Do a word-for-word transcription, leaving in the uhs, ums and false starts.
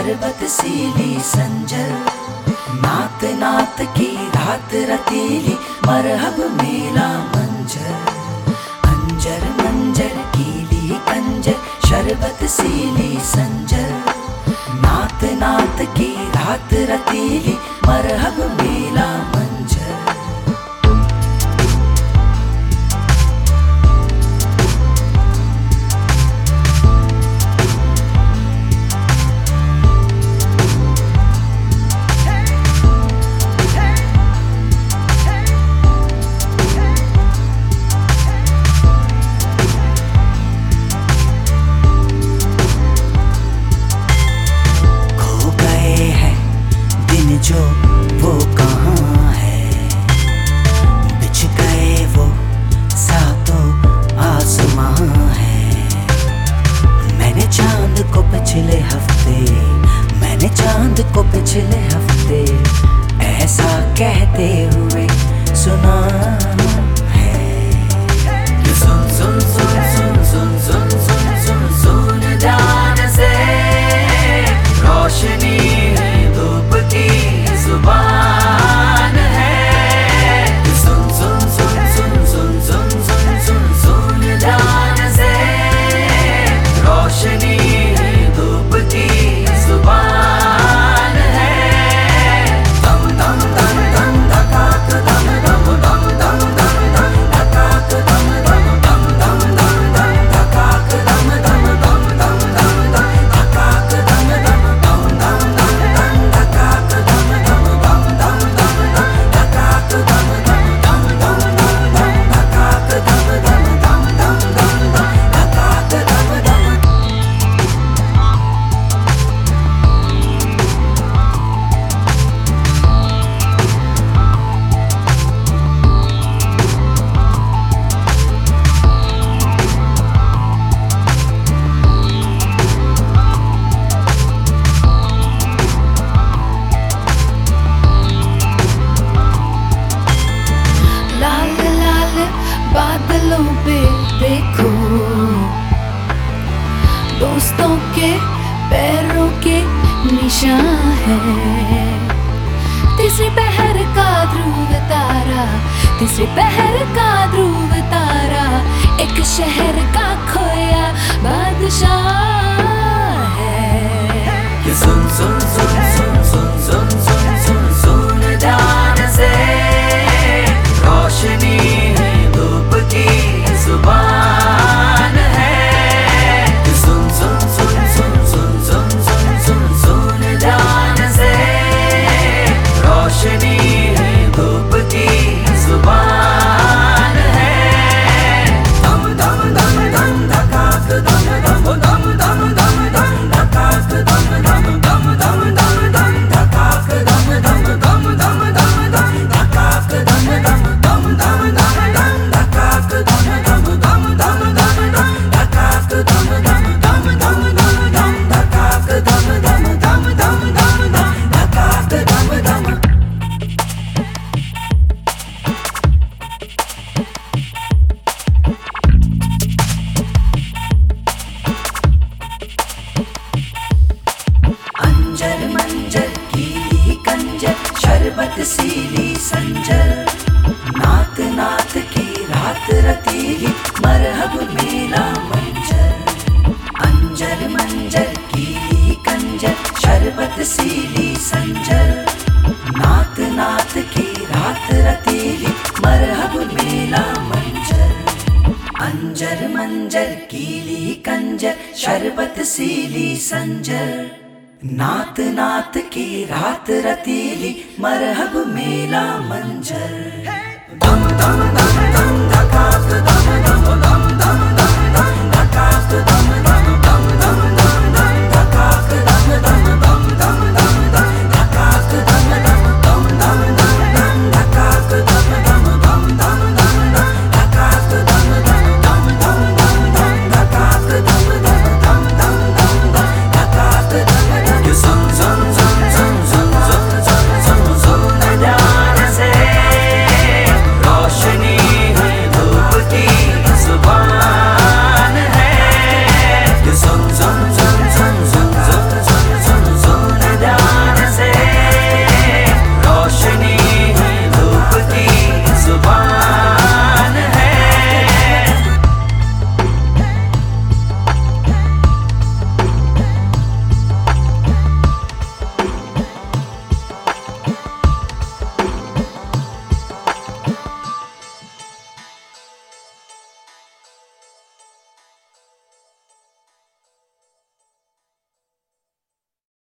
शरबत सीली संजर, नात नात की रात रतीली, मरहब मेला मंजर। अंजर मंजर कीली कंजर, शरबत सीली संजर, नात नात की रात रतीली, मरहब मेला मंजर। जो वो कहाँ है, बिछ गए वो सातों आसमां है। मैंने चांद को पिछले हफ्ते, मैंने चांद को पिछले हफ्ते ऐसा कहते हुए सुना है कि सुन सुन सुन सुन सुन सुन सुन सुन सुन ध्यान से, रोशनी धूप की जुबान है। सुन सुन सुन सुन सुन सुन सुन सुन सुन ध्यान से, रोशनी धूप की जुबान है। दम दम दम दम धकाक दम दम दम दम दम दम धकाक दम दम दम दम दम दम धकाक दम दम दम दम दम दम धकाक दम दम दम दम दम दम धकाक दम दम दम दम दम दम धकाक दम दम दम दम दम दम धकाक दम दम दम दम दम दम धकाक दम दम। लाल लाल बादलों पे देखो, दोस्तों के पैरों के निशान है। तीसरी पहर का ध्रुव तारा, तीसरी पहर का ध्रुव तारा, एक शहर का खोया बादशाह है। कि सुन सुन सुन सुन सुन सुन सुन सुन सुन ध्यान से, रोशनी धूप की जुबान है। सुन सुन सुन सुन सुन सुन सुन सुन सुन ध्यान से, रोशनी धूप की जुबान है। दम दम दम दम धकाक दम दम दम दम दम दम धकाक दम दम दम दम दम दम धकाक दम दम दम दम दम दम धकाक दम दम दम दम दम दम धकाक दम दम दम दम दम दम धकाक दम दम दम दम दम दम धकाक दम दम दम दम दम दम धकाक दम दम। अंजर मंजर कीली कंजर, शरबत सीली संजर, नात नात की रात रतीली, मरहब मेला मंजर। अंजर मंजर कीली कंजर, शरबत सीली संजर, नात नात की रात रतीली, मरहब मेला मंजर। अंजर मंजर कीली कंजर, शरबत सीली संजर, नात नात की रात रतीली, मरहब मेला मंजर। दम दम दम दम धकाक दम दम दम दम दम धकाक दम